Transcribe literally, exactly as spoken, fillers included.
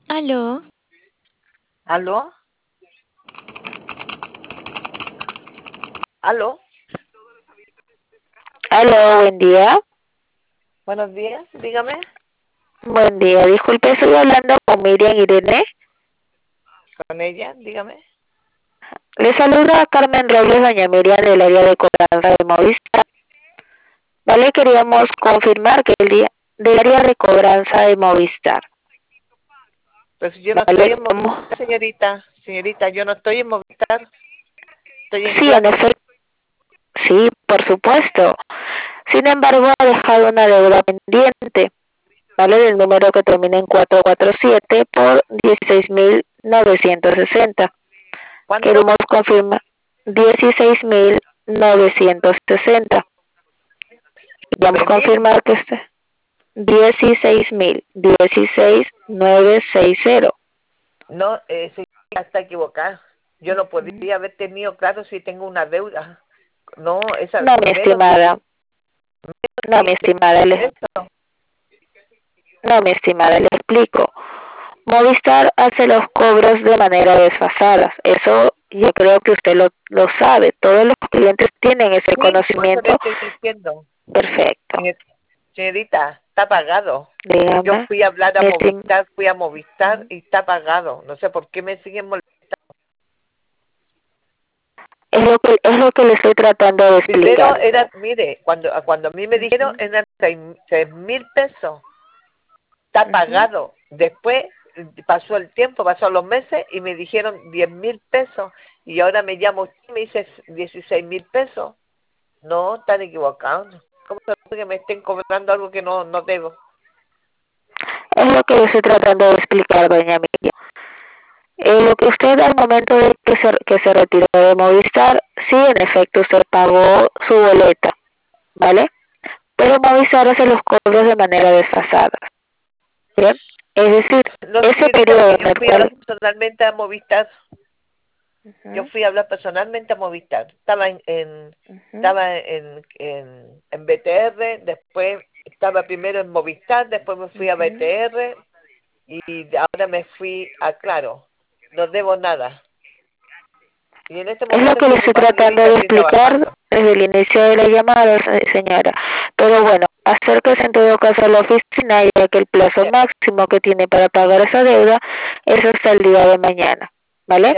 ¿Aló? ¿Aló? ¿Aló? Aló, buen día. Buenos días, dígame. Buen día, disculpe, estoy hablando con Miriam Irene. Con ella, dígame. Le saluda Carmen Robles, doña Miriam, del área de cobranza de Movistar. Vale, queríamos confirmar que el día del área de cobranza de Movistar. Pues yo no Vale, estoy en Movistar, señorita. Señorita, yo no estoy en Movistar. Estoy en sí, en claro. efecto, sí, por supuesto. Sin embargo, ha dejado una deuda pendiente, ¿vale? Del número que termina en cuatro cuatro siete por dieciséis mil novecientos sesenta. ¿Cuánto? Queremos confirmar dieciséis mil novecientos sesenta. Vamos a ¿Nueve mil? confirmar que este dieciséis mil, dieciséis mil novecientos sesenta. No, eh, señorita, está equivocada. Yo no podría haber tenido claro si tengo una deuda. No, esa No, mi menos estimada. No, mi de estimada, le, eso. no, mi estimada, le explico. Movistar hace los cobros de manera desfasada. Eso yo creo que usted lo, lo sabe. Todos los clientes tienen ese Sí, por eso le conocimiento. estoy diciendo. Perfecto. Señor- Señorita, está pagado. Yo Dígame, fui a hablar a mi estim- Movistar, fui a Movistar y está pagado. No sé por qué me siguen molestando. es lo que es lo que le estoy tratando de Primero explicar. era, mire, cuando cuando a mí me dijeron eran seis, seis mil pesos. Está Ujú. pagado. Después pasó el tiempo, pasó los meses y me dijeron diez mil pesos. Y ahora me llamo usted y me dice dieciséis mil pesos. No, están equivocados. ¿Cómo se puede que me estén cobrando algo que no, no debo? Es lo que le estoy tratando de explicar, doña Miriam. Eh, lo que usted al momento de que se, que se retiró de Movistar, sí, en efecto, usted pagó su boleta, ¿vale? Pero Movistar hace los cobros de manera desfasada, ¿bien? Es decir, No, ese señorita, periodo porque en yo el fui a hablar cual... personalmente a Movistar. Yo Ujú, fui a hablar personalmente a Movistar. Estaba en, en ujú, estaba en, en, en B T R, después estaba primero en Movistar, después me fui a ujú. B T R y ahora me fui a Claro. No debo nada. Y en este Es lo momento que estoy le estoy ocupada, tratando señorita, de estoy explicar trabajando. desde el inicio de la llamada, se- señora. Pero bueno, acérquese en todo caso a la oficina, ya que el plazo Ya, máximo que tiene para pagar esa deuda es hasta el día de mañana, ¿vale? ya.